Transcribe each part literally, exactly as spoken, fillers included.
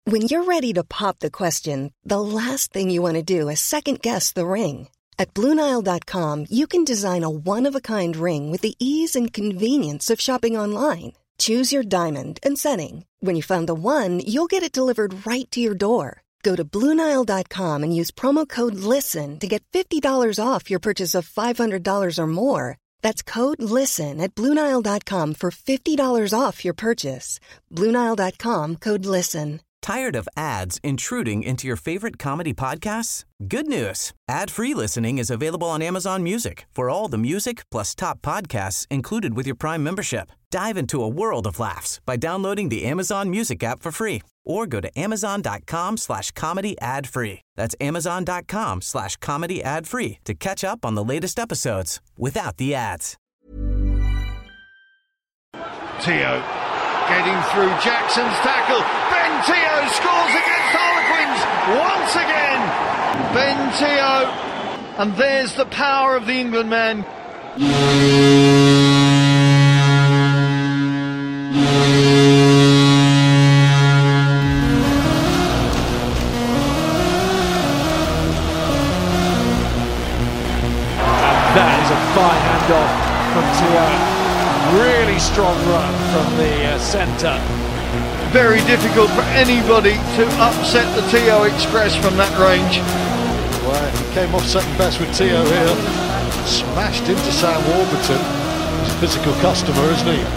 When you're ready to pop the question, the last thing you want to do is second-guess the ring. At Blue Nile dot com, you can design a one-of-a-kind ring with the ease and convenience of shopping online. Choose your diamond and setting. When you find the one, you'll get it delivered right to your door. Go to Blue Nile dot com and use promo code LISTEN to get fifty dollars off your purchase of five hundred dollars or more. That's code LISTEN at Blue Nile dot com for fifty dollars off your purchase. Blue Nile dot com, code LISTEN. Tired of ads intruding into your favorite comedy podcasts? Good news. Ad-free listening is available on Amazon Music for all the music plus top podcasts included with your Prime membership. Dive into a world of laughs by downloading the Amazon Music app for free or go to amazon.com slash comedy ad free. That's amazon.com slash comedy ad free to catch up on the latest episodes without the ads. Teo getting through Jackson's tackle. Ben Teo scores against Harlequins once again. Ben Teo, and there's the power of the England man. That is a fine handoff from Teo. Really strong run from the uh, centre. Very difficult for anybody to upset the Teo Express from that range. Well, he came off second best with Teo here. Smashed into Sam Warburton. He's a physical customer, isn't he?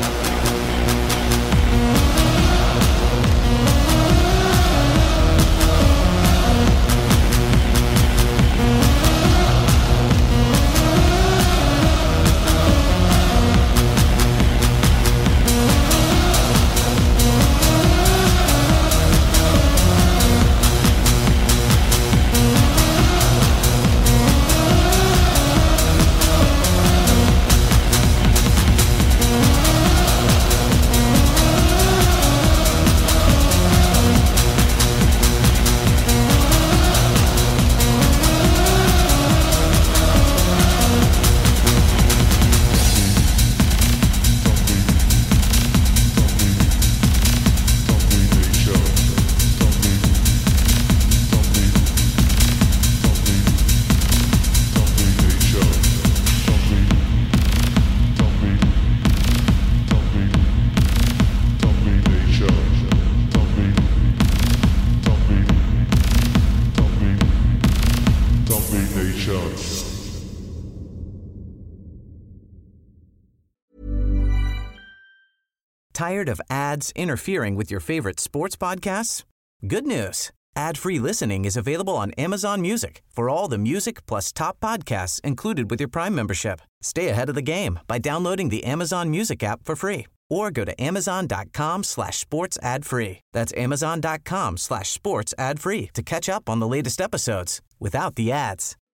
Tired of ads interfering with your favorite sports podcasts? Good news. Ad-free listening is available on Amazon Music for all the music plus top podcasts included with your Prime membership. Stay ahead of the game by downloading the Amazon Music app for free or go to amazon.com slash sports ad free. That's amazon.com slash sports ad free to catch up on the latest episodes without the ads.